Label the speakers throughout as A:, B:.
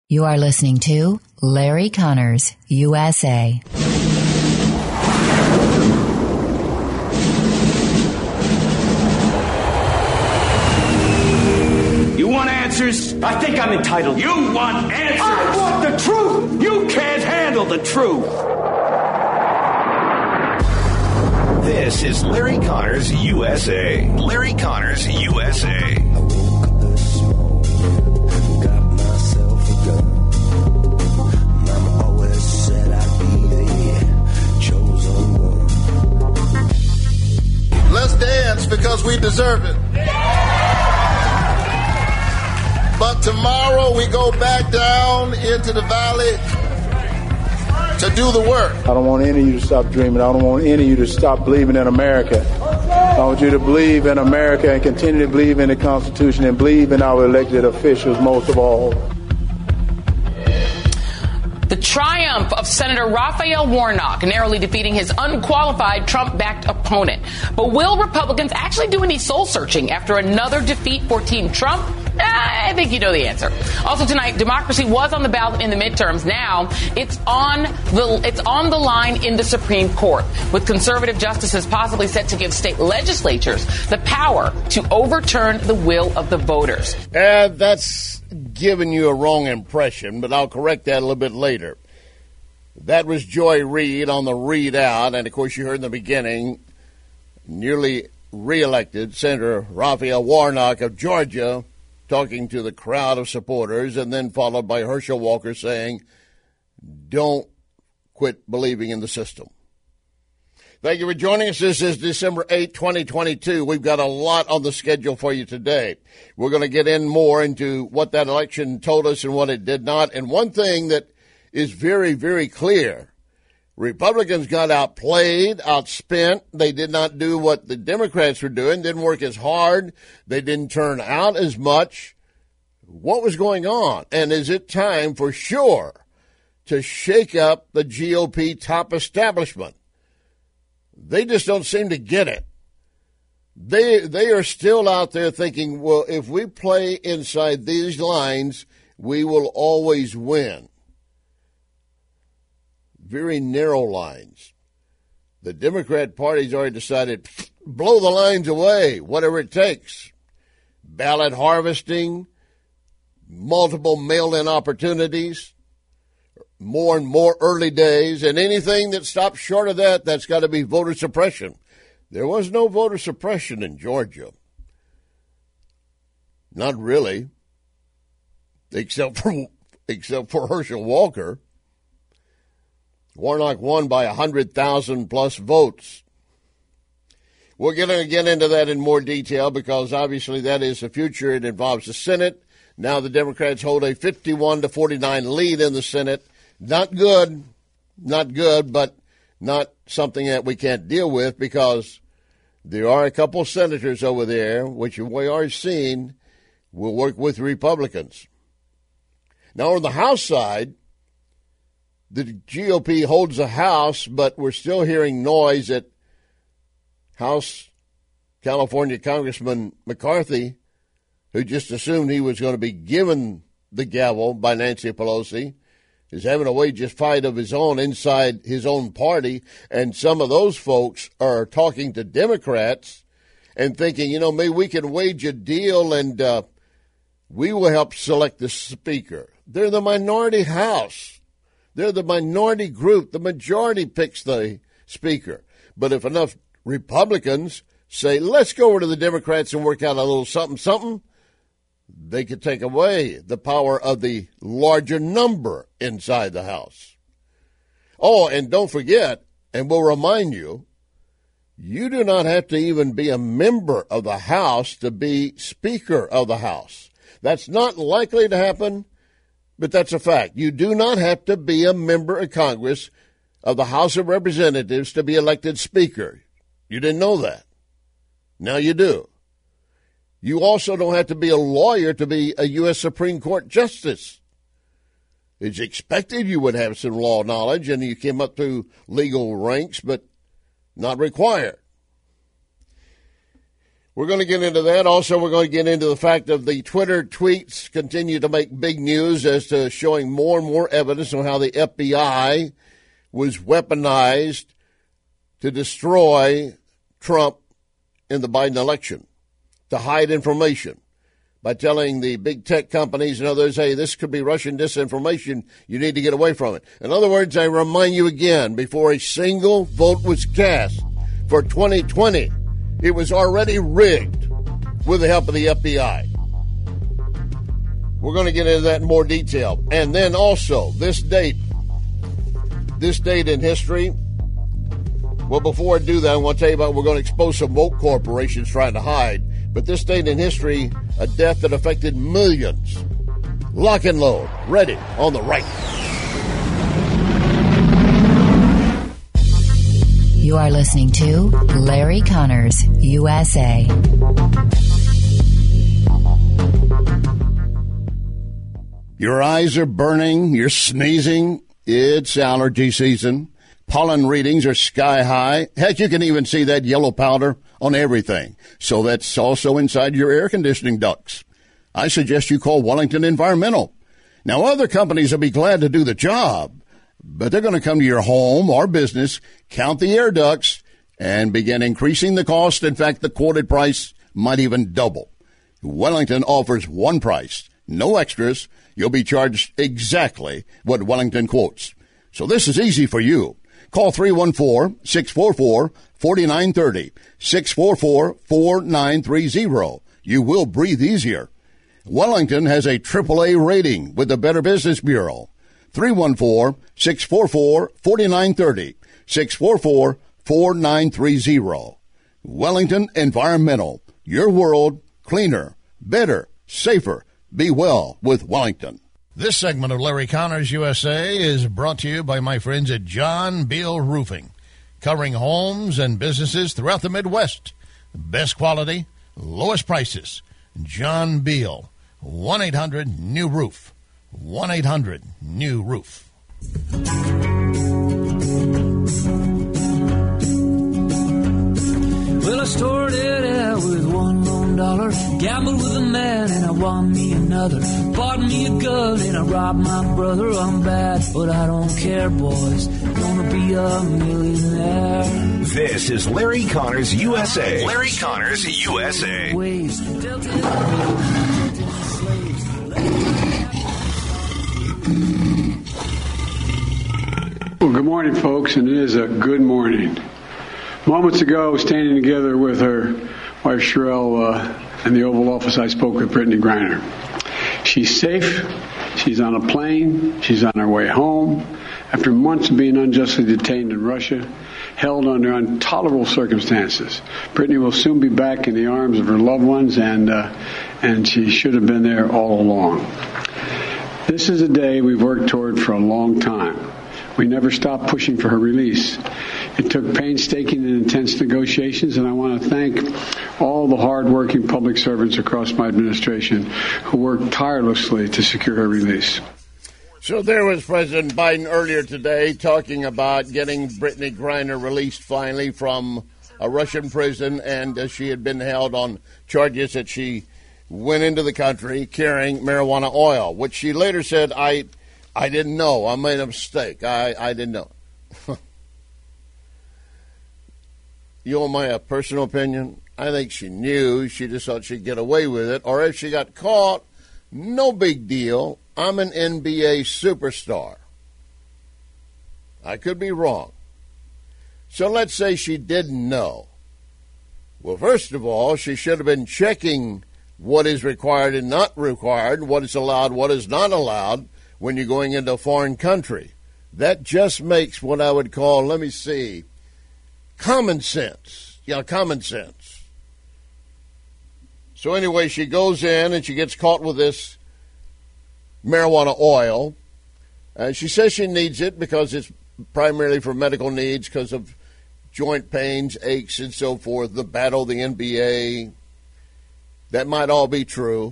A: You are listening to Larry Connors, USA.
B: You want answers?
C: I think I'm entitled.
B: You want answers?
C: I want the truth!
B: You can't handle the truth.
D: This is Larry Connors, USA. Larry Connors, USA.
E: I woke up this morning, got myself a gun. Mama always said I'd be the chosen one.
F: Let's dance because we deserve it. But tomorrow we go back down into the valley to do the work.
G: I don't want any of you to stop dreaming. I don't want any of you to stop believing in America. I want you to believe in America and continue to believe in the Constitution and believe in our elected officials most of all.
H: The triumph of Senator Raphael Warnock narrowly defeating his unqualified Trump-backed opponent. But will Republicans actually do any soul-searching after another defeat for Team Trump? I think you know the answer. Also tonight, democracy was on the ballot in the midterms. Now it's on the line in the Supreme Court, with conservative justices possibly set to give state legislatures the power to overturn the will of the voters.
I: That's giving you a wrong impression, but I'll correct that a little bit later. That was Joy Reid on the Read Out, and of course you heard in the beginning, newly reelected Senator Raphael Warnock of Georgia talking to the crowd of supporters, and then followed by Herschel Walker saying, don't quit believing in the system. Thank you for joining us. This is December 8, 2022. We've got a lot on the schedule for you today. We're going to get in more into what that election told us and what it did not. And one thing that is very, very clear, Republicans got outplayed, outspent. They did not do what the Democrats were doing, didn't work as hard. They didn't turn out as much. What was going on? And is it time for sure to shake up the GOP top establishment? They just don't seem to get it. They are still out there thinking, well, if we play inside these lines, we will always win. Very narrow lines. The Democrat Party's already decided, blow the lines away, whatever it takes. Ballot harvesting, multiple mail-in opportunities, more and more early days, and anything that stops short of that, that's got to be voter suppression. There was no voter suppression in Georgia. Not really, except for Herschel Walker. Warnock won by 100,000 plus votes. We're going to get into that in more detail because obviously that is the future. It involves the Senate. Now the Democrats hold a 51-49 lead in the Senate. Not good, but not something that we can't deal with because there are a couple of senators over there, which we are seeing, will work with Republicans. Now on the House side, the GOP holds the House, but we're still hearing noise at House California Congressman McCarthy, who just assumed he was going to be given the gavel by Nancy Pelosi, is having a wage fight of his own inside his own party. And some of those folks are talking to Democrats and thinking, maybe we can wage a deal and we will help select the speaker. They're the minority House. They're the minority group. The majority picks the speaker. But if enough Republicans say, let's go over to the Democrats and work out a little something, they could take away the power of the larger number inside the House. Oh, and don't forget, and we'll remind you, you do not have to even be a member of the House to be Speaker of the House. That's not likely to happen. But that's a fact. You do not have to be a member of Congress of the House of Representatives to be elected Speaker. You didn't know that. Now you do. You also don't have to be a lawyer to be a U.S. Supreme Court Justice. It's expected you would have some law knowledge and you came up through legal ranks, but not required. We're going to get into that. Also, we're going to get into the fact of the Twitter tweets continue to make big news as to showing more and more evidence on how the FBI was weaponized to destroy Trump in the Biden election, to hide information by telling the big tech companies and others, hey, this could be Russian disinformation. You need to get away from it. In other words, I remind you again, before a single vote was cast for 2020, it was already rigged with the help of the FBI. We're going to get into that in more detail. And then also, this date in history. Well, before I do that, I want to tell you about we're going to expose some woke corporations trying to hide. But this date in history, a death that affected millions. Lock and load. Ready on the right.
A: You are listening to Larry Connors, USA.
I: Your eyes are burning. You're sneezing. It's allergy season. Pollen readings are sky high. Heck, you can even see that yellow powder on everything. So that's also inside your air conditioning ducts. I suggest you call Wellington Environmental. Now, other companies will be glad to do the job, but they're going to come to your home or business, count the air ducts, and begin increasing the cost. In fact, the quoted price might even double. Wellington offers one price, no extras. You'll be charged exactly what Wellington quotes. So this is easy for you. Call 314-644-4930, 644-4930. You will breathe easier. Wellington has a AAA rating with the Better Business Bureau. 314-644-4930, 644-4930. Wellington Environmental. Your world cleaner, better, safer. Be well with Wellington.
J: This segment of Larry Connors USA is brought to you by my friends at John Beal Roofing, covering homes and businesses throughout the Midwest. Best quality, lowest prices. John Beal, 1-800-NEW-ROOF, 1-800-NEW-ROOF.
K: Well, I started out with $1 lone dollar, gambled with a man and I won me another, bought me a gun and I robbed my brother. I'm bad, but I don't care, boys, gonna be a millionaire.
D: This is Larry Connors USA. Larry Connors USA.
L: Well, good morning, folks, and it is a good morning. Moments ago, standing together with her wife Sherelle in the Oval Office, I spoke with Brittany Griner. She's safe. She's on a plane. She's on her way home. After months of being unjustly detained in Russia, held under intolerable circumstances, Brittany will soon be back in the arms of her loved ones, and she should have been there all along. This is a day we've worked toward for a long time. We never stopped pushing for her release. It took painstaking and intense negotiations, and I want to thank all the hard-working public servants across my administration who worked tirelessly to secure her release.
I: So there was President Biden earlier today talking about getting Brittany Griner released finally from a Russian prison, and she had been held on charges that she went into the country carrying marijuana oil, which she later said, I didn't know. I made a mistake. I didn't know. You want my personal opinion? I think she knew. She just thought she'd get away with it. Or if she got caught, no big deal. I'm an NBA superstar. I could be wrong. So let's say she didn't know. Well, first of all, she should have been checking what is required and not required, what is allowed, what is not allowed when you're going into a foreign country. That just makes what I would call, common sense. Yeah, common sense. So anyway, she goes in and she gets caught with this marijuana oil. She says she needs it because it's primarily for medical needs because of joint pains, aches, and so forth, the battle, the NBA. That might all be true.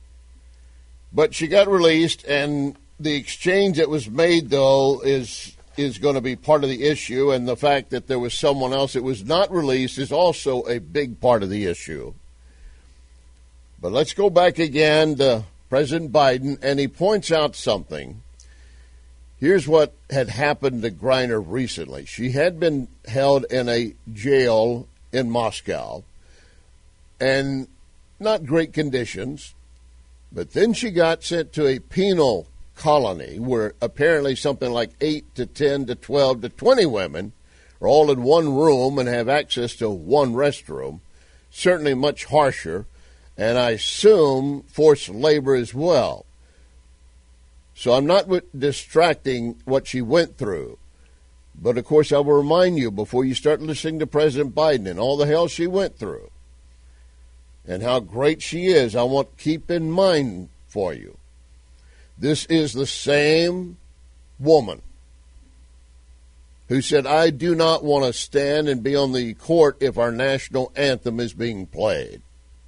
I: But she got released, and the exchange that was made, though, is is going to be part of the issue, and the fact that there was someone else that was not released is also a big part of the issue. But let's go back again to President Biden, and he points out something. Here's what had happened to Griner recently. She had been held in a jail in Moscow, and not great conditions, but then she got sent to a penal colony where apparently something like 8 to 10 to 12 to 20 women are all in one room and have access to one restroom, certainly much harsher, and I assume forced labor as well. So I'm not distracting what she went through. But, of course, I will remind you before you start listening to President Biden and all the hell she went through and how great she is, I want to keep in mind for you. This is the same woman who said, I do not want to stand and be on the court if our national anthem is being played.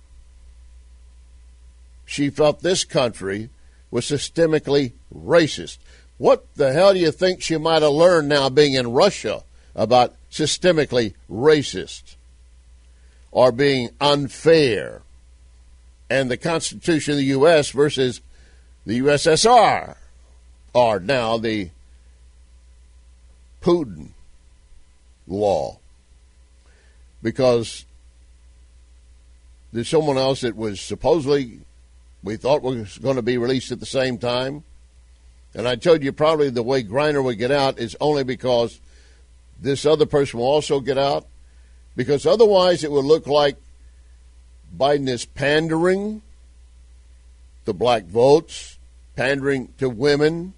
I: She felt this country was systemically racist. What the hell do you think she might have learned now being in Russia about systemically racist or being unfair and the Constitution of the U.S. versus the USSR or now the Putin law? Because there's someone else that was supposedly we thought was going to be released at the same time. And I told you probably the way Griner would get out is only because this other person will also get out. Because otherwise it would look like Biden is pandering to black votes, pandering to women,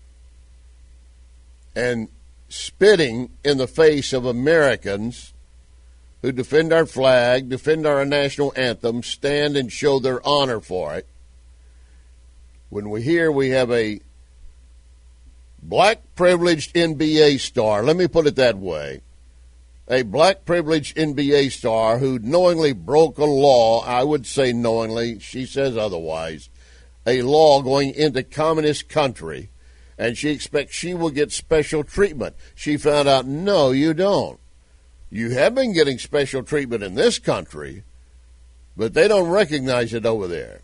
I: and spitting in the face of Americans who defend our flag, defend our national anthem, stand and show their honor for it. When we hear we have a black privileged NBA star, let me put it that way, a black privileged NBA star who knowingly broke a law, I would say knowingly, she says otherwise, a law going into communist country, and she expects she will get special treatment. She found out, no, you don't. You have been getting special treatment in this country, but they don't recognize it over there.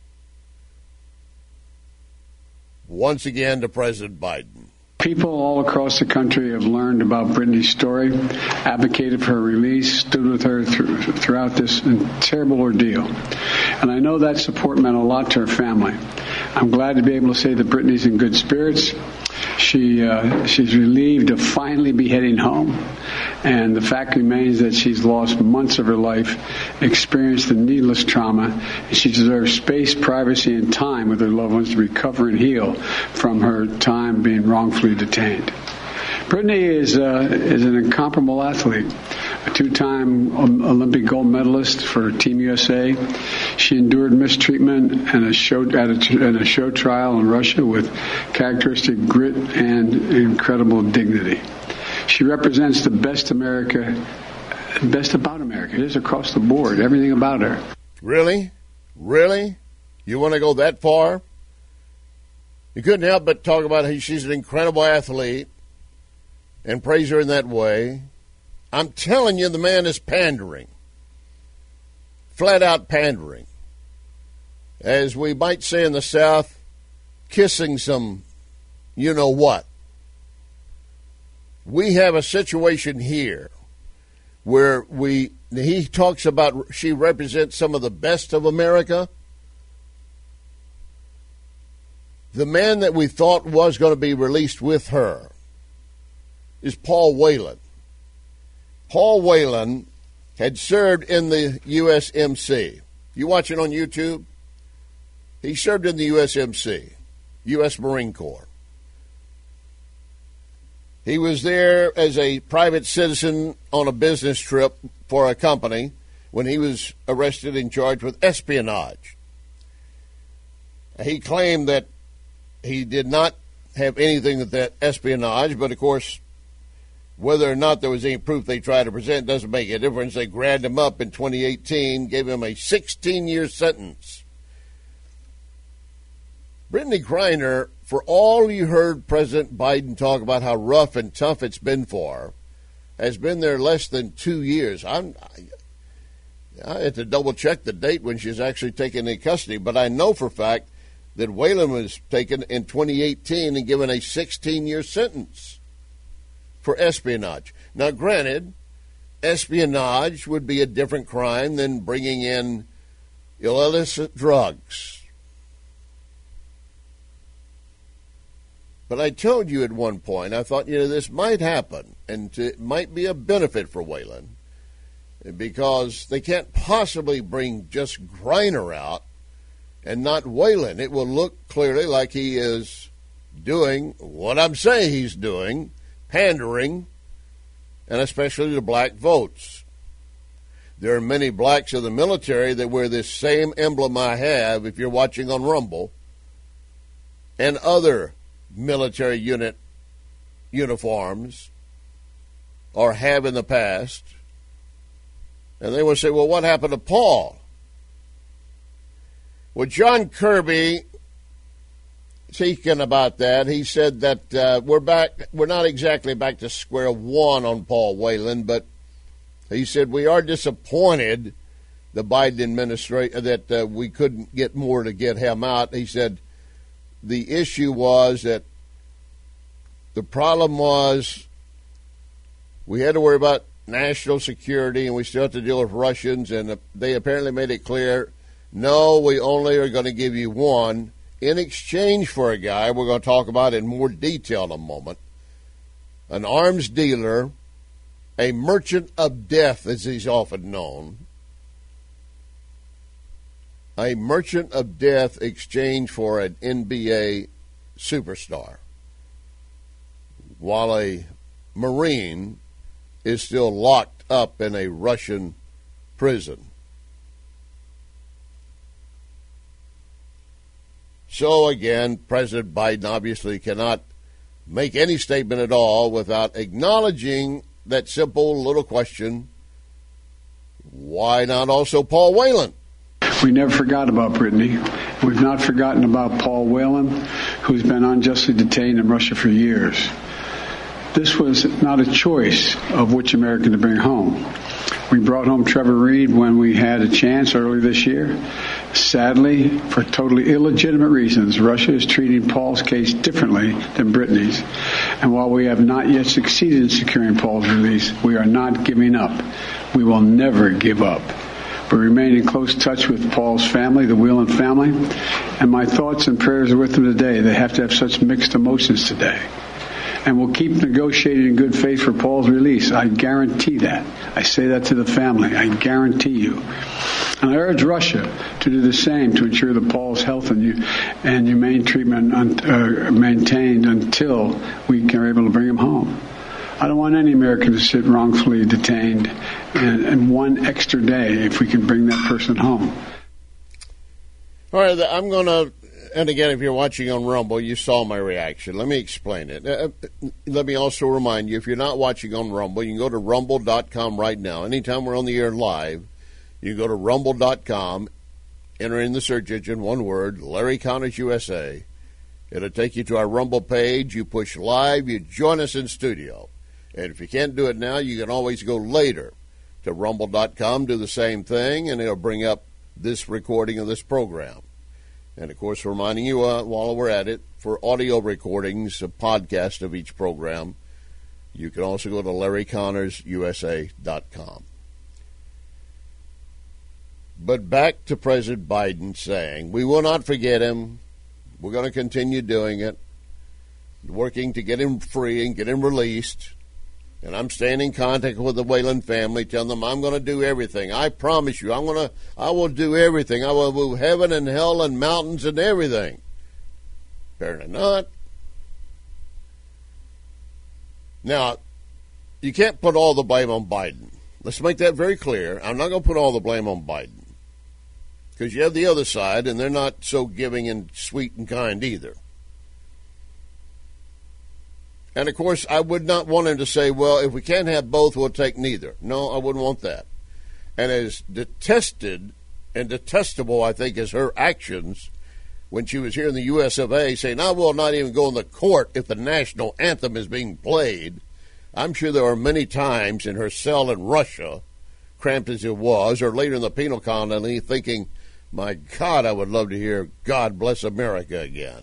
I: Once again to President Biden.
L: People all across the country have learned about Brittany's story, advocated for her release, stood with her throughout this terrible ordeal. And I know that support meant a lot to her family. I'm glad to be able to say that Brittany's in good spirits. She's relieved to finally be heading home. And the fact remains that she's lost months of her life, experienced a needless trauma, and she deserves space, privacy, and time with her loved ones to recover and heal from her time being wrongfully detained. Brittany is an incomparable athlete, a two-time Olympic gold medalist for Team USA. She endured mistreatment and a show trial in Russia with characteristic grit and incredible dignity. She represents the best about America. It is across the board, everything about her.
I: Really? Really? You want to go that far? You couldn't help but talk about how she's an incredible athlete and praise her in that way. I'm telling you, the man is pandering. Flat out pandering. As we might say in the South, kissing some you-know-what. We have a situation here where he talks about she represents some of the best of America. The man that we thought was going to be released with her is Paul Whelan. Paul Whelan had served in the USMC. You watch it on YouTube? He served in the USMC, U.S. Marine Corps. He was there as a private citizen on a business trip for a company when he was arrested and charged with espionage. He claimed that he did not have anything with that espionage, but of course, whether or not there was any proof they tried to present doesn't make a difference. They grabbed him up in 2018, gave him a 16-year sentence. Brittany Griner for all you heard President Biden talk about how rough and tough it's been for her, has been there less than 2 years. I had to double-check the date when she was actually taken into custody, but I know for a fact that Whelan was taken in 2018 and given a 16-year sentence for espionage. Now, granted, espionage would be a different crime than bringing in illicit drugs. But I told you at one point, I thought, this might happen, and it might be a benefit for Whelan, because they can't possibly bring just Griner out and not Whelan. It will look clearly like he is doing what I'm saying he's doing, pandering, and especially the black votes. There are many blacks in the military that wear this same emblem I have, if you're watching on Rumble, and other military unit uniforms, or have in the past. And they would say, well, what happened to Paul? Well, John Kirby, speaking about that, he said that we're not exactly back to square one on Paul Whelan, but he said we are disappointed, the Biden administration, that we couldn't get more to get him out. He said the issue was that the problem was we had to worry about national security, and we still have to deal with Russians, and they apparently made it clear, no, we only are going to give you one in exchange for a guy we're going to talk about in more detail in a moment, an arms dealer, a merchant of death, as he's often known, a merchant of death exchanged for an NBA superstar, while a Marine is still locked up in a Russian prison. So again, President Biden obviously cannot make any statement at all without acknowledging that simple little question, why not also Paul Whelan?
L: We never forgot about Brittany. We've not forgotten about Paul Whelan, who's been unjustly detained in Russia for years. This was not a choice of which American to bring home. We brought home Trevor Reed when we had a chance early this year. Sadly, for totally illegitimate reasons, Russia is treating Paul's case differently than Brittany's. And while we have not yet succeeded in securing Paul's release, we are not giving up. We will never give up. We remain in close touch with Paul's family, the Whelan family, and my thoughts and prayers are with them today. They have to have such mixed emotions today. And we'll keep negotiating in good faith for Paul's release. I guarantee that. I say that to the family. I guarantee you. And I urge Russia to do the same to ensure that Paul's health and humane treatment maintained until we are able to bring him home. I don't want any American to sit wrongfully detained and one extra day if we can bring that person home.
I: All right, I'm going to, and again, if you're watching on Rumble, you saw my reaction. Let me explain it. Let me also remind you, if you're not watching on Rumble, you can go to rumble.com right now. Anytime we're on the air live, you go to rumble.com, enter in the search engine, one word, Larry Connors USA. It'll take you to our Rumble page. You push live, you join us in studio. And if you can't do it now, you can always go later to rumble.com, do the same thing, and it'll bring up this recording of this program. And, of course, reminding you while we're at it, for audio recordings, a podcast of each program, you can also go to LarryConnorsUSA.com. But back to President Biden saying, we will not forget him. We're going to continue doing it, working to get him free and get him released. And I'm staying in contact with the Whelan family, telling them I'm going to do everything. I promise you, I will do everything. I will move heaven and hell and mountains and everything. Apparently not. Now, you can't put all the blame on Biden. Let's make that very clear. I'm not going to put all the blame on Biden, because you have the other side, and they're not so giving and sweet and kind either. And, of course, I would not want him to say, well, if we can't have both, we'll take neither. No, I wouldn't want that. And as detested and detestable, I think, as her actions, when she was here in the U.S. of A. saying, I will not even go in the court if the national anthem is being played. I'm sure there were many times in her cell in Russia, cramped as it was, or later in the penal colony, thinking, my God, I would love to hear God Bless America again.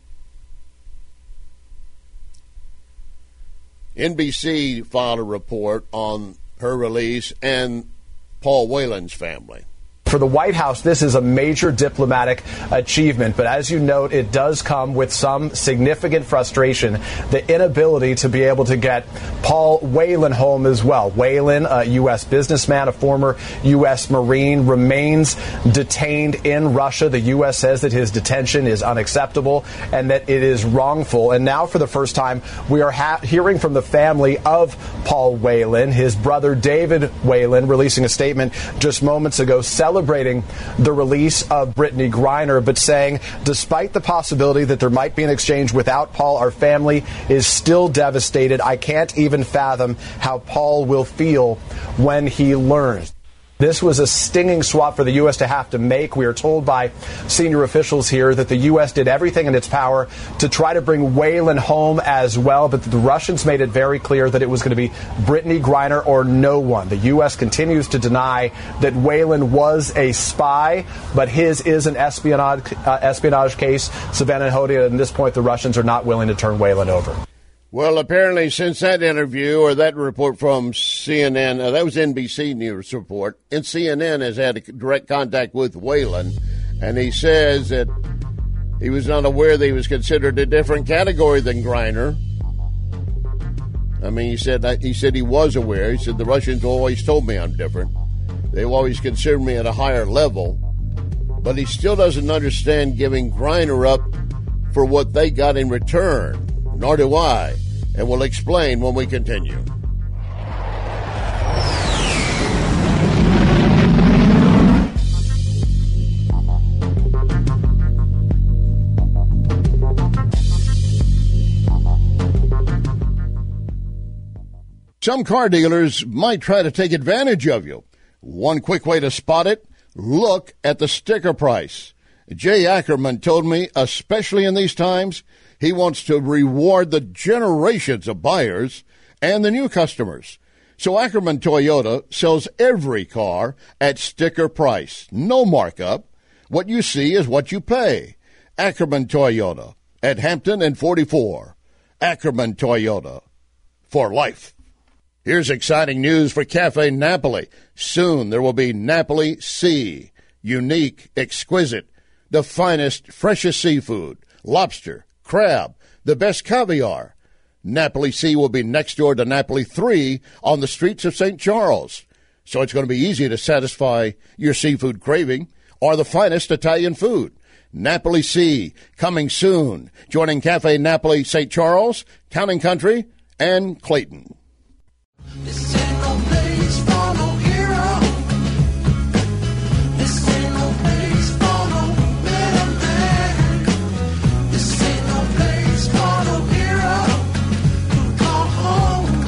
I: NBC filed a report on her release and Paul Whelan's family.
M: For the White House, this is a major diplomatic achievement, but as you note, it does come with some significant frustration, the inability to be able to get Paul Whelan home as well. Whelan, a U.S. businessman, a former U.S. Marine, remains detained in Russia. The U.S. says that his detention is unacceptable and that it is wrongful. And now, for the first time, we are hearing from the family of Paul Whelan, his brother David Whelan, releasing a statement just moments ago celebrating the release of Brittany Griner, but saying, despite the possibility that there might be an exchange without Paul, our family is still devastated. I can't even fathom how Paul will feel when he learns. This was a stinging swap for the U.S. to have to make. We are told by senior officials here that the U.S. did everything in its power to try to bring Whelan home as well, but the Russians made it very clear that it was going to be Brittany Griner or no one. The U.S. continues to deny that Whelan was a spy, but his is an espionage case. Savannah and Hodia, at this point, the Russians are not willing to turn Whelan over.
I: Well, apparently, since that interview or that report from CNN, that was NBC News report, and CNN has had direct contact with Whelan, and he says that he was not aware that he was considered a different category than Griner. I mean, he said he was aware. He said the Russians always told me I'm different. They always considered me at a higher level, but he still doesn't understand giving Griner up for what they got in return. Nor do I, and we'll explain when we continue. Some car dealers might try to take advantage of you. One quick way to spot it, look at the sticker price. Jay Ackerman told me, especially in these times, he wants to reward the generations of buyers and the new customers. So Ackerman Toyota sells every car at sticker price. No markup. What you see is what you pay. Ackerman Toyota at Hampton and 44. Ackerman Toyota for life. Here's exciting news for Cafe Napoli. Soon there will be Napoli Sea. Unique, exquisite, the finest, freshest seafood, lobster, crab, the best caviar. Napoli Sea will be next door to Napoli 3 on the streets of St. Charles. So it's going to be easy to satisfy your seafood craving or the finest Italian food. Napoli Sea, coming soon, joining Cafe Napoli St. Charles, Town and Country, and Clayton.
K: This ain't no place for no hero. This ain't no place for no better man. This ain't no place for no hero who call home.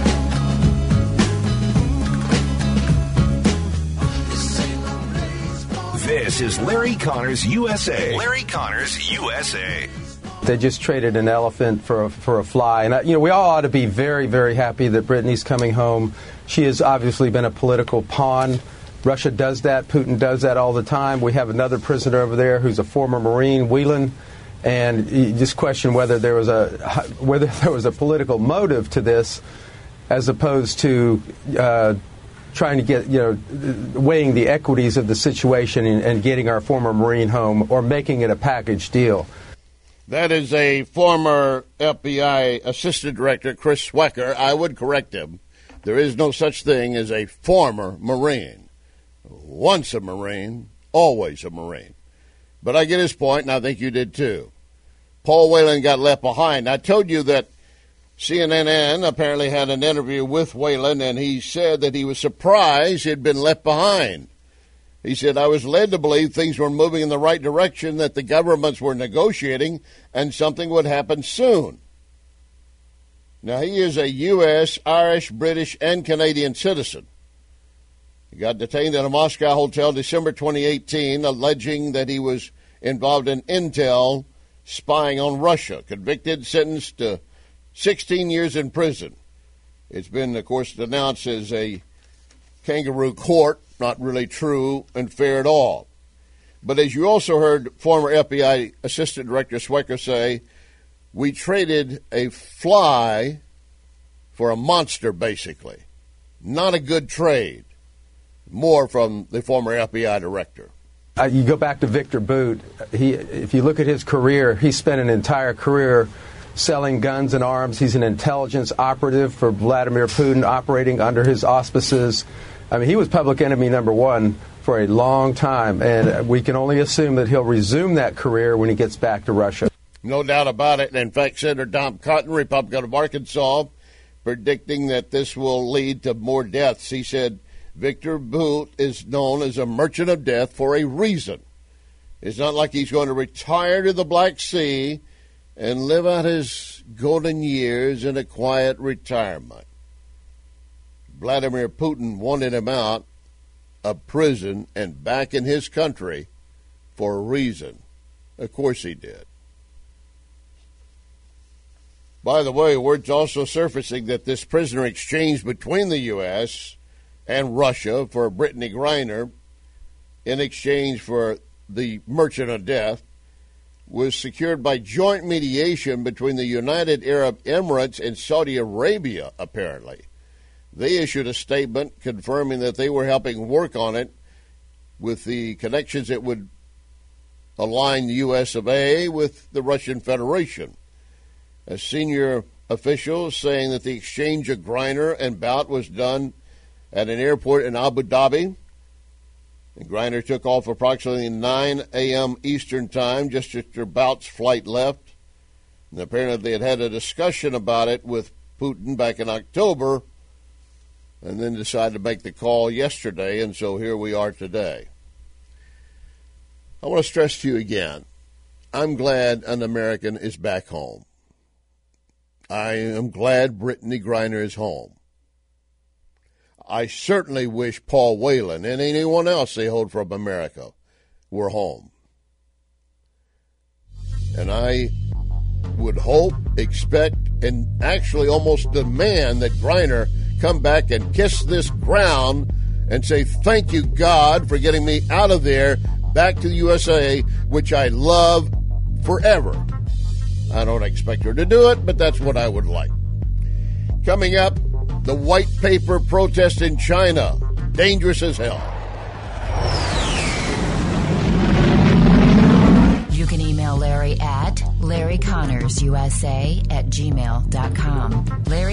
K: This ain't no place for.
D: This is Larry Connors USA. Larry Connors USA.
N: They just traded an elephant for a fly. And, we all ought to be very, very happy that Brittany's coming home. She has obviously been a political pawn. Russia does that. Putin does that all the time. We have another prisoner over there who's a former Marine, Whelan. And you just question whether there was a political motive to this as opposed to trying to get, weighing the equities of the situation and getting our former Marine home or making it a package deal.
I: That is a former FBI Assistant Director, Chris Swecker. I would correct him. There is no such thing as a former Marine. Once a Marine, always a Marine. But I get his point, and I think you did too. Paul Whelan got left behind. I told you that CNN apparently had an interview with Whelan, and he said that he was surprised he had been left behind. He said, I was led to believe things were moving in the right direction, that the governments were negotiating, and something would happen soon. Now, he is a U.S., Irish, British, and Canadian citizen. He got detained at a Moscow hotel December 2018, alleging that he was involved in intel spying on Russia. Convicted, sentenced to 16 years in prison. It's been, of course, denounced as a kangaroo court, not really true and fair at all. But as you also heard former FBI Assistant Director Swecker say, we traded a fly for a monster, basically. Not a good trade. More from the former FBI director.
N: You go back to Victor Bout. If you look at his career, he spent an entire career selling guns and arms. He's an intelligence operative for Vladimir Putin, operating under his auspices. I mean, he was public enemy number one for a long time, and we can only assume that he'll resume that career when he gets back to Russia.
I: No doubt about it. And in fact, Senator Tom Cotton, Republican of Arkansas, predicting that this will lead to more deaths. He said Victor Bout is known as a merchant of death for a reason. It's not like he's going to retire to the Black Sea and live out his golden years in a quiet retirement. Vladimir Putin wanted him out of prison and back in his country for a reason. Of course he did. By the way, word's also surfacing that this prisoner exchange between the U.S. and Russia for Brittany Griner in exchange for the merchant of death was secured by joint mediation between the United Arab Emirates and Saudi Arabia, apparently. They issued a statement confirming that they were helping work on it with the connections that would align the U.S. of A. with the Russian Federation. A senior official saying that the exchange of Griner and Bout was done at an airport in Abu Dhabi. And Griner took off approximately 9 a.m. Eastern Time, just after Bout's flight left. And apparently they had a discussion about it with Putin back in October and then decided to make the call yesterday, and so here we are today. I want to stress to you again, I'm glad an American is back home. I am glad Brittany Griner is home. I certainly wish Paul Whelan and anyone else they hold from America were home. And I would hope, expect, and actually almost demand that Griner come back and kiss this ground and say, thank you, God, for getting me out of there, back to the USA, which I love forever. I don't expect her to do it, but that's what I would like. Coming up, the white paper protest in China. Dangerous as hell.
A: You can email Larry at LarryConnorsUSA@gmail.com.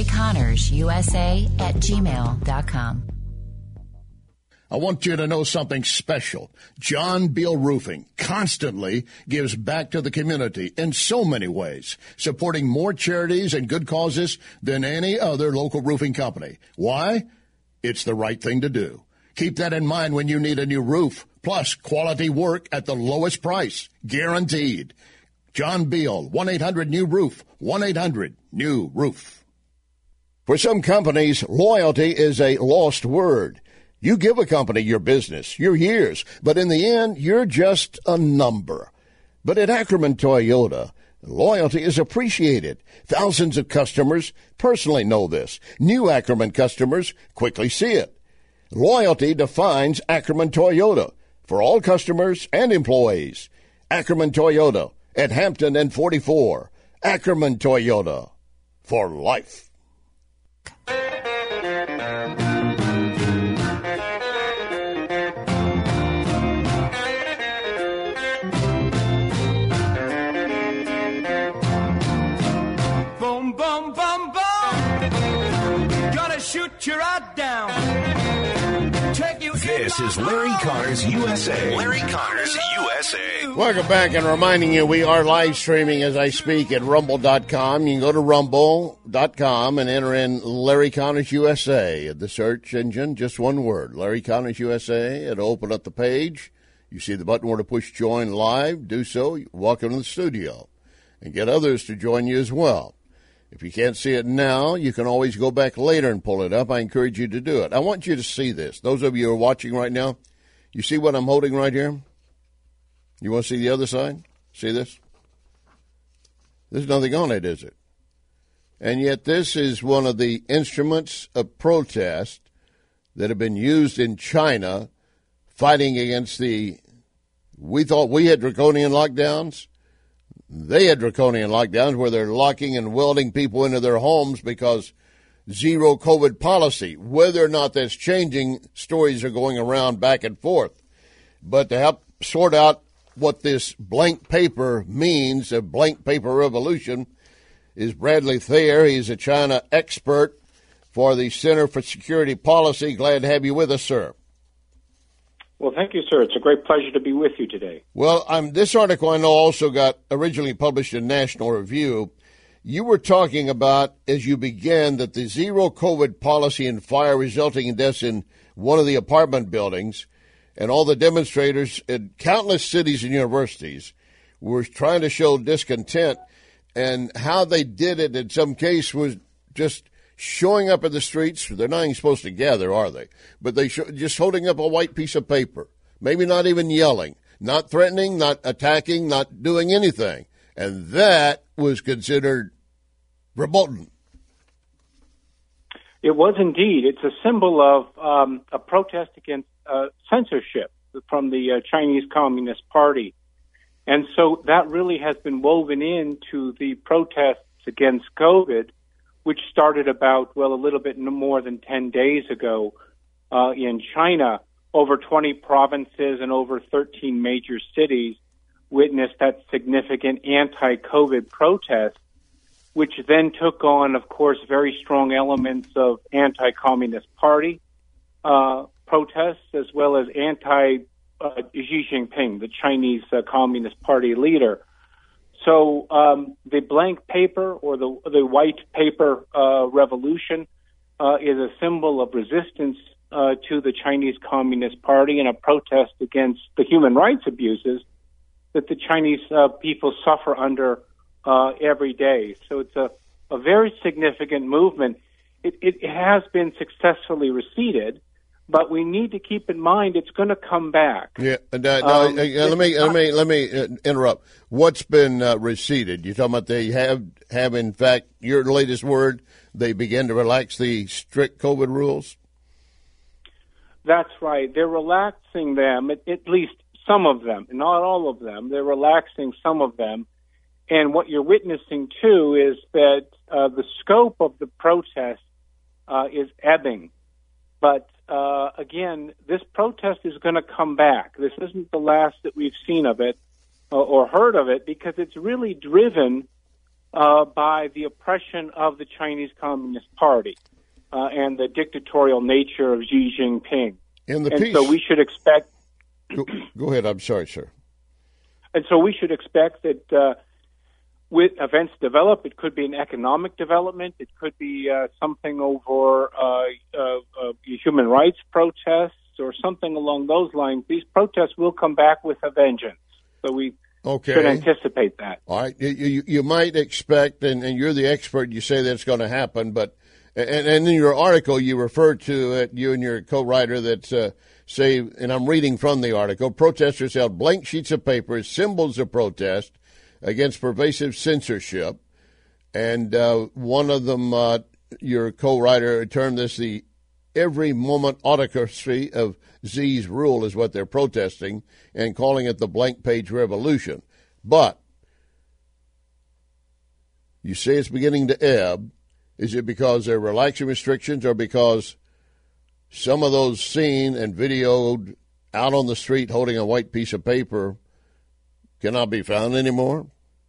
A: LarryConnorsUSA@gmail.com.
J: I want you to know something special. John Beal Roofing constantly gives back to the community in so many ways, supporting more charities and good causes than any other local roofing company. Why? It's the right thing to do. Keep that in mind when you need a new roof, plus quality work at the lowest price, guaranteed. John Beal, 1-800-NEW-ROOF, 1-800-NEW-ROOF. For some companies, loyalty is a lost word. You give a company your business, your years, but in the end, you're just a number. But at Ackerman Toyota, loyalty is appreciated. Thousands of customers personally know this. New Ackerman customers quickly see it. Loyalty defines Ackerman Toyota for all customers and employees. Ackerman Toyota at Hampton and 44. Ackerman Toyota for life.
B: Shoot you right down. Take you.
D: This is Larry Connors USA. Larry Connors USA.
I: Welcome back, and reminding you we are live streaming as I speak at rumble.com. You can go to rumble.com and enter in Larry Connors USA at the search engine. Just one word, Larry Connors USA. It'll open up the page. You see the button where to push join live. Do so. Welcome to the studio. And get others to join you as well. If you can't see it now, you can always go back later and pull it up. I encourage you to do it. I want you to see this. Those of you who are watching right now, you see what I'm holding right here? You want to see the other side? See this? There's nothing on it, is it? And yet this is one of the instruments of protest that have been used in China fighting against we thought we had draconian lockdowns. They had draconian lockdowns where they're locking and welding people into their homes because zero COVID policy. Whether or not that's changing, stories are going around back and forth. But to help sort out what this blank paper means, a blank paper revolution, is Bradley Thayer. He's a China expert for the Center for Security Policy. Glad to have you with us, sir.
O: Well, thank you, sir. It's a great pleasure to be with you today.
I: Well, this article I know also got originally published in National Review. You were talking about, as you began, that the zero COVID policy and fire resulting in deaths in one of the apartment buildings and all the demonstrators in countless cities and universities were trying to show discontent, and how they did it in some case was just showing up in the streets. They're not even supposed to gather, are they? But they just holding up a white piece of paper, maybe not even yelling, not threatening, not attacking, not doing anything. And that was considered verboten.
O: It was indeed. It's a symbol of a protest against censorship from the Chinese Communist Party. And so that really has been woven into the protests against COVID, which started about, a little bit more than 10 days ago in China. Over 20 provinces and over 13 major cities witnessed that significant anti-COVID protest, which then took on, of course, very strong elements of anti-Communist Party protests, as well as Xi Jinping, the Chinese Communist Party leader. So the blank paper or the white paper revolution is a symbol of resistance to the Chinese Communist Party and a protest against the human rights abuses that the Chinese people suffer under every day. So it's a very significant movement. It has been successfully receded, but we need to keep in mind it's going to come back.
I: Yeah. Let me interrupt. What's been receded? You're talking about they have in fact, your latest word, they began to relax the strict COVID rules?
O: That's right. They're relaxing them, at least some of them, not all of them. They're relaxing some of them. And what you're witnessing, too, is that the scope of the protest is ebbing. But again, this protest is going to come back. This isn't the last that we've seen of it or heard of it, because it's really driven by the oppression of the Chinese Communist Party and the dictatorial nature of Xi Jinping. So we should expect...
I: Go ahead. I'm sorry, sir.
O: And so we should expect that with events develop, it could be an economic development, it could be something over human rights protests or something along those lines. These protests will come back with a vengeance. So we should anticipate that.
I: All right. You might expect, and you're the expert, you say that's going to happen, but and in your article you refer to it, you and your co-writer, that say, and I'm reading from the article, protesters held blank sheets of paper as symbols of protest against pervasive censorship. And one of them, your co-writer, termed this the every moment autocracy of Xi's rule is what they're protesting, and calling it the blank page revolution. But you say it's beginning to ebb. Is it because they're relaxing restrictions, or because some of those seen and videoed out on the street holding a white piece of paper cannot be found anymore?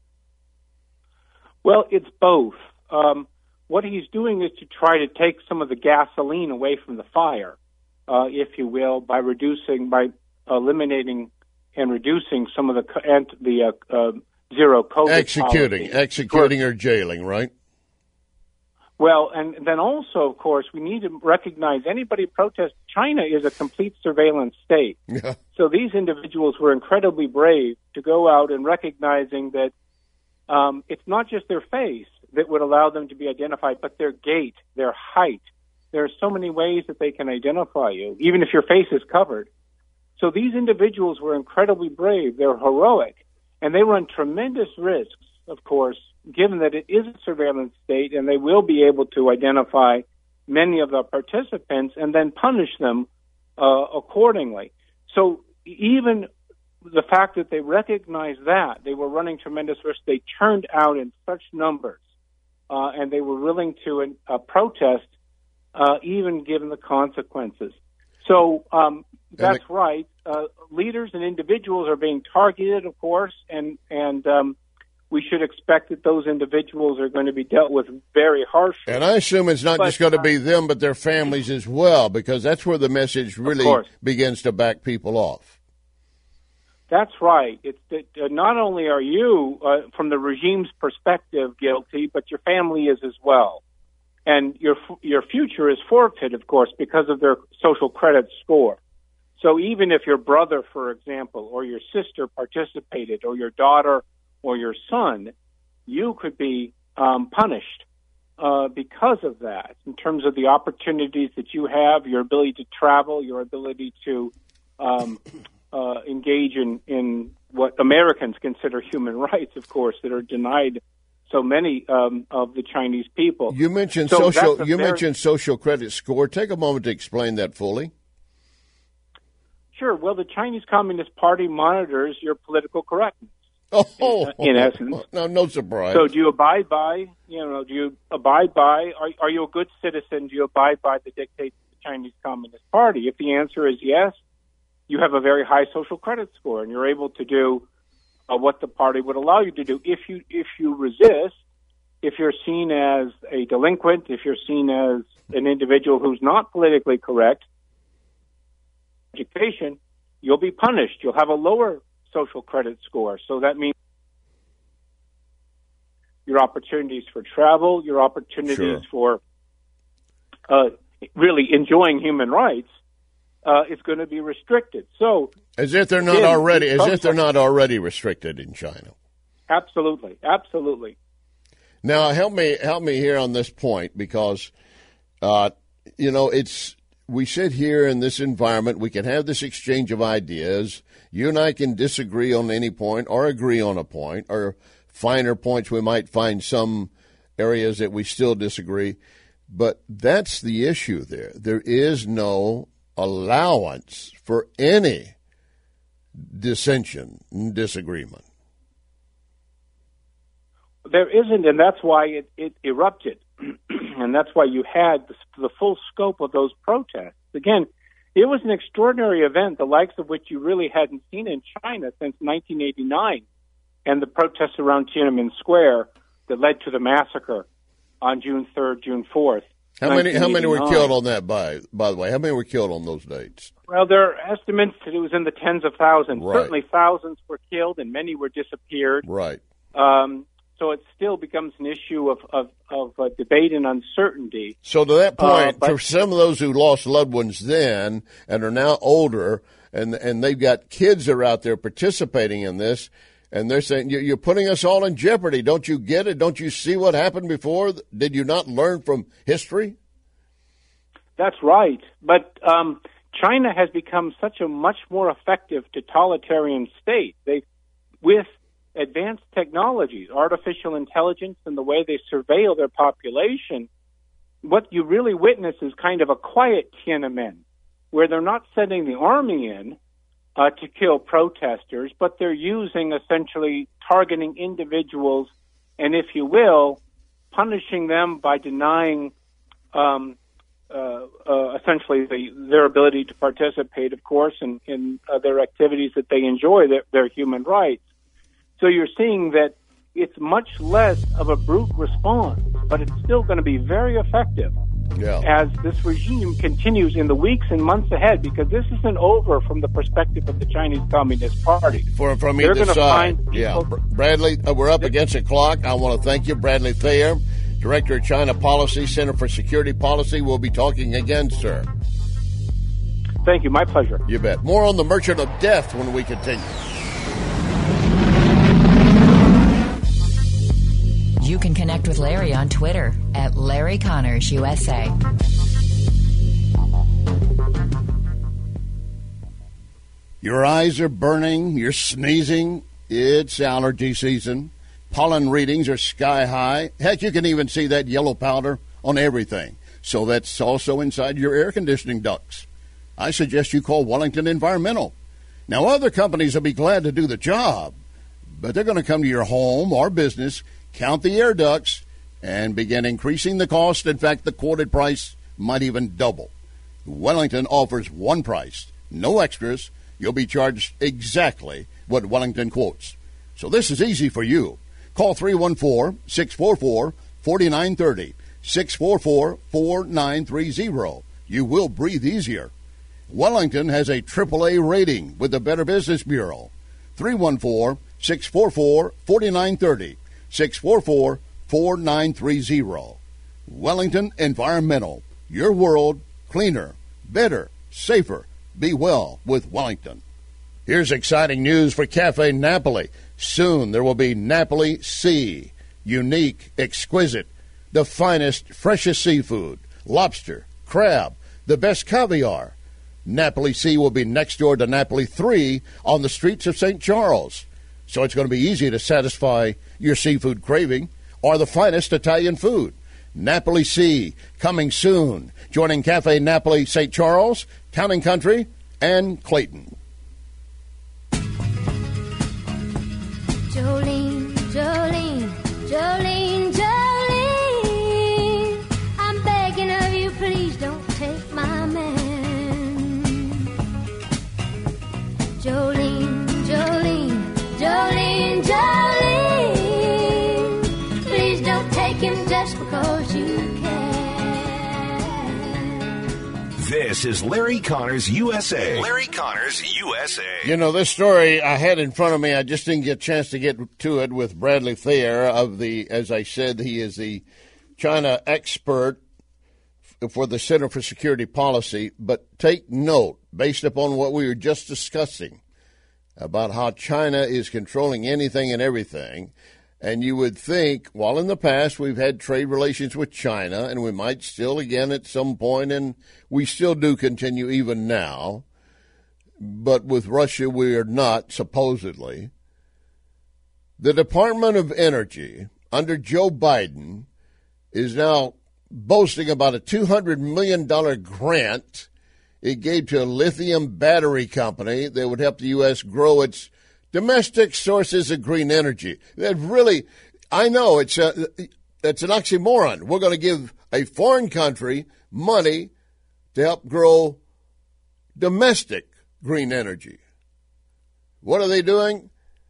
O: Well, it's both. What he's doing is to try to take some of the gasoline away from the fire, if you will, by eliminating and reducing some of the zero COVID
I: executing or jailing, right?
O: Well, and then also, of course, we need to recognize anybody protest. China is a complete surveillance state.
I: Yeah.
O: So these individuals were incredibly brave to go out and recognizing that it's not just their face that would allow them to be identified, but their gait, their height. There are so many ways that they can identify you, even if your face is covered. So these individuals were incredibly brave. They're heroic. And they run tremendous risks, of course, given that it is a surveillance state, and they will be able to identify many of the participants and then punish them accordingly. So even the fact that they recognized that they were running tremendous risk, they turned out in such numbers, and they were willing to protest, even given the consequences. So that's right. Leaders and individuals are being targeted, of course, and we should expect that those individuals are going to be dealt with very harshly.
I: And I assume it's not just going to be them, but their families as well, because that's where the message really begins to back people off.
O: That's right. It's that not only are you, from the regime's perspective, guilty, but your family is as well. And your future is forfeit, of course, because of their social credit score. So even if your brother, for example, or your sister participated, or your daughter or your son, you could be punished because of that, in terms of the opportunities that you have, your ability to travel, your ability to engage in what Americans consider human rights, of course, that are denied so many of the Chinese people.
I: You mentioned mentioned social credit score. Take a moment to explain that fully.
O: Sure. Well, the Chinese Communist Party monitors your political correctness. In essence.
I: No surprise.
O: So do you abide by, are you a good citizen? Do you abide by the dictates of the Chinese Communist Party? If the answer is yes, you have a very high social credit score, and you're able to do what the party would allow you to do. If you resist, if you're seen as a delinquent, if you're seen as an individual who's not politically correct, education, you'll be punished. You'll have a lower social credit score. So that means your opportunities for travel, your opportunities for really enjoying human rights is going to be restricted. So
I: as if they're not already restricted in China.
O: Absolutely.
I: Now help me here on this point, because we sit here in this environment, we can have this exchange of ideas. You and I can disagree on any point or agree on a point, or finer points we might find some areas that we still disagree. But that's the issue there. There is no allowance for any dissension and disagreement.
O: There isn't, and that's why it erupted. And that's why you had the full scope of those protests. Again, it was an extraordinary event, the likes of which you really hadn't seen in China since 1989, and the protests around Tiananmen Square that led to the massacre on June 3rd, June 4th.
I: How many were killed on that, by the way? How many were killed on those dates?
O: Well, there are estimates that it was in the tens of thousands.
I: Right.
O: Certainly thousands were killed and many were disappeared.
I: Right.
O: So it still becomes an issue of debate and uncertainty.
I: So to that point, for some of those who lost loved ones then and are now older, and they've got kids that are out there participating in this, and they're saying, you're putting us all in jeopardy. Don't you get it? Don't you see what happened before? Did you not learn from history?
O: That's right. But China has become such a much more effective totalitarian state. With advanced technologies, artificial intelligence, and the way they surveil their population, what you really witness is kind of a quiet Tiananmen, where they're not sending the army in to kill protesters, but they're using, essentially, targeting individuals and, if you will, punishing them by denying essentially their ability to participate, of course, in their activities that they enjoy, their human rights. So you're seeing that it's much less of a brute response, but it's still going to be very effective as this regime continues in the weeks and months ahead, because this isn't over from the perspective of the Chinese Communist Party.
I: From either side. Bradley, we're up against the clock. I want to thank you, Bradley Thayer, Director of China Policy, Center for Security Policy. We'll be talking again, sir.
O: Thank you. My pleasure.
I: You bet. More on the Merchant of Death when we continue.
A: You can connect with Larry on Twitter at Larry Connors USA.
I: Your eyes are burning, you're sneezing, it's allergy season. Pollen readings are sky high. Heck, you can even see that yellow powder on everything. So that's also inside your air conditioning ducts. I suggest you call Wellington Environmental. Now, other companies will be glad to do the job, but they're going to come to your home or business, count the air ducts, and begin increasing the cost. In fact, the quoted price might even double. Wellington offers one price, no extras. You'll be charged exactly what Wellington quotes. So this is easy for you. Call 314-644-4930, 644-4930. You will breathe easier. Wellington has a AAA rating with the Better Business Bureau. 314-644-4930, 644-4930. Wellington Environmental. Your world cleaner, better, safer. Be well with Wellington. Here's exciting news for Cafe Napoli. Soon there will be Napoli Sea. Unique, exquisite, the finest, freshest seafood, lobster, crab, the best caviar. Napoli Sea will be next door to Napoli 3 on the streets of St. Charles. So it's going to be easy to satisfy your seafood craving or the finest Italian food. Napoli Sea, coming soon, joining Cafe Napoli St. Charles, Town and Country, and Clayton.
P: Jolene, Jolene, Jolene, Jolene, I'm begging of you, please don't take my man. Jolene, Jolene, Jolene, Jolene, please don't take him just because you can.
D: This is Larry Connors USA. Larry Connors USA.
I: You know, this story I had in front of me, I just didn't get a chance to get to it with Bradley Thayer of the, as I said, he is the China expert for the Center for Security Policy. But take note, based upon what we were just discussing, about how China is controlling anything and everything. And you would think, well, in the past we've had trade relations with China, and we might still again at some point, and we still do continue even now. But with Russia, we are not, supposedly. The Department of Energy, under Joe Biden, is now boasting about a $200 million grant it gave to a lithium battery company that would help the U.S. grow its domestic sources of green energy. That really, I know that's an oxymoron. We're going to give a foreign country money to help grow domestic green energy. What are they doing?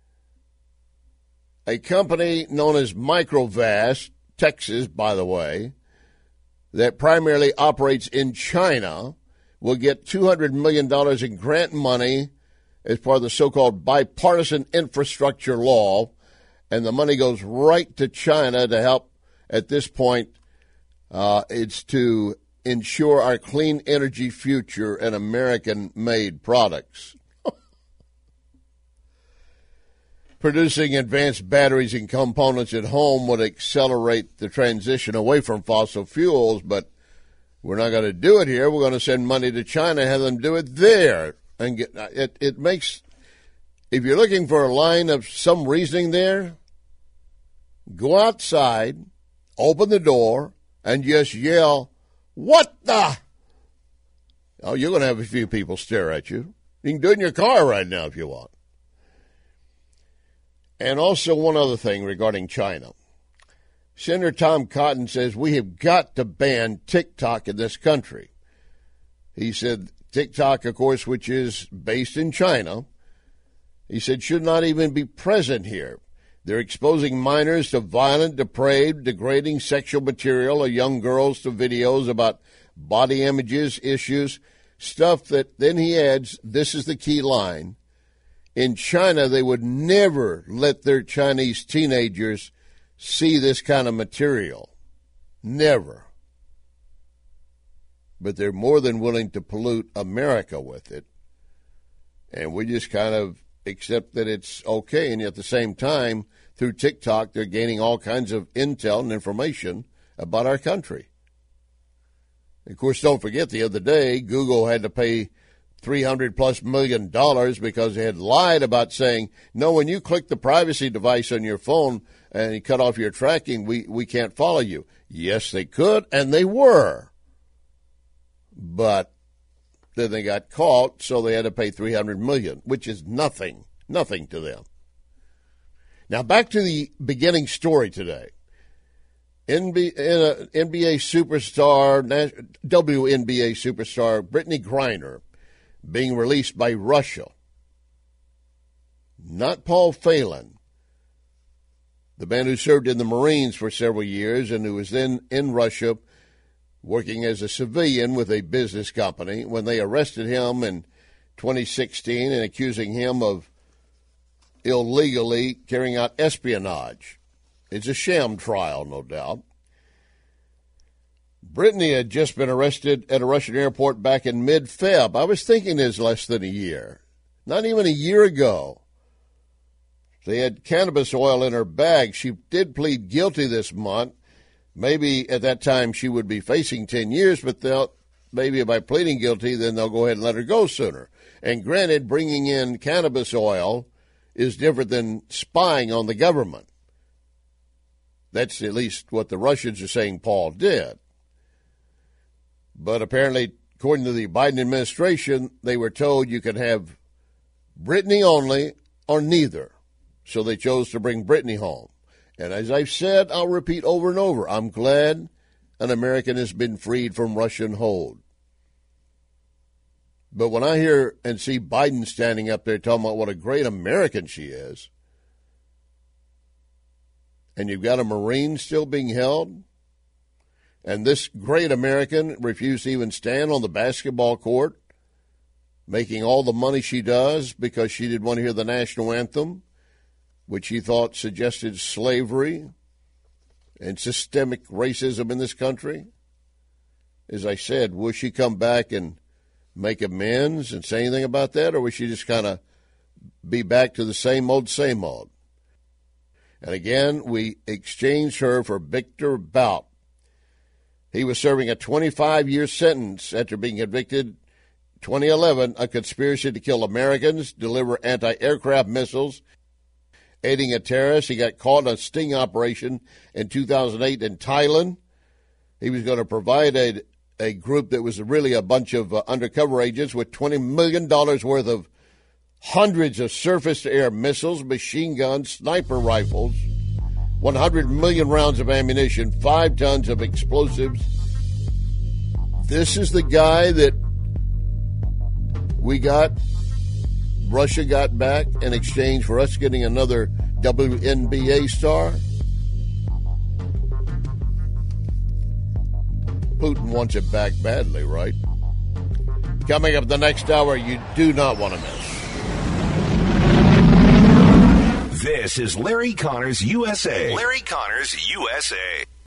I: A company known as Microvast, Texas, by the way, that primarily operates in China, will get $200 million in grant money as part of the so-called bipartisan infrastructure law, and the money goes right to China to help. At this point, it's to ensure our clean energy future and American-made products. Producing advanced batteries and components at home would accelerate the transition away from fossil fuels, but we're not going to do it here. We're going to send money to China, have them do it there. And it makes, if you're looking for a line of some reasoning there, go outside, open the door, and just yell, "What the?" Oh, you're going to have a few people stare at you. You can do it in your car right now if you want. And also one other thing regarding China. Senator Tom Cotton says we have got to ban TikTok in this country. He said TikTok, of course, which is based in China, he said should not even be present here. They're exposing minors to violent, depraved, degrading sexual material, or young girls to videos about body images, issues, stuff that, then he adds, this is the key line, in China they would never let their Chinese teenagers see this kind of material. Never. But they're more than willing to pollute America with it. And we just kind of accept that it's okay. And at the same time, through TikTok, they're gaining all kinds of intel and information about our country. Of course, don't forget the other day, Google had to pay $300+ million because they had lied about saying, no, when you click the privacy device on your phone and you cut off your tracking, we can't follow you. Yes, they could, and they were. But then they got caught, so they had to pay $300 million, which is nothing to them. Now, back to the beginning story today. WNBA superstar Brittany Griner being released by Russia. Not Paul Phelan, the man who served in the Marines for several years and who was then in Russia working as a civilian with a business company when they arrested him in 2016 and accusing him of illegally carrying out espionage. It's a sham trial, no doubt. Brittany had just been arrested at a Russian airport back in mid-Feb. I was thinking it's less than a year. Not even a year ago. They had cannabis oil in her bag. She did plead guilty this month. Maybe at that time she would be facing 10 years, but maybe by pleading guilty, then they'll go ahead and let her go sooner. And granted, bringing in cannabis oil is different than spying on the government. That's at least what the Russians are saying Paul did. But apparently, according to the Biden administration, they were told you could have Brittany only or neither. So they chose to bring Brittany home. And as I've said, I'll repeat over and over, I'm glad an American has been freed from Russian hold. But when I hear and see Biden standing up there talking about what a great American she is, and you've got a Marine still being held, and this great American refused to even stand on the basketball court, making all the money she does because she didn't want to hear the national anthem, which he thought suggested slavery and systemic racism in this country. As I said, will she come back and make amends and say anything about that, or will she just kind of be back to the same old, same old? And again, we exchanged her for Victor Bout. He was serving a 25-year sentence after being convicted in 2011 of conspiracy to kill Americans, deliver anti-aircraft missiles, aiding a terrorist. He got caught on a sting operation in 2008 in Thailand. He was going to provide a group that was really a bunch of undercover agents with $20 million worth of hundreds of surface-to-air missiles, machine guns, sniper rifles, 100 million rounds of ammunition, 5 tons of explosives. This is the guy that Russia got back in exchange for us getting another WNBA star. Putin wants it back badly, right? Coming up the next hour, you do not want to miss.
D: This is Larry Connors USA. Larry Connors USA.